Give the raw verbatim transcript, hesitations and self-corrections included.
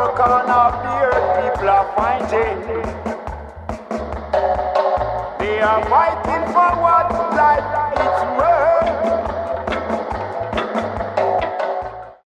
four corners of the earth, people are fighting. They are fighting for what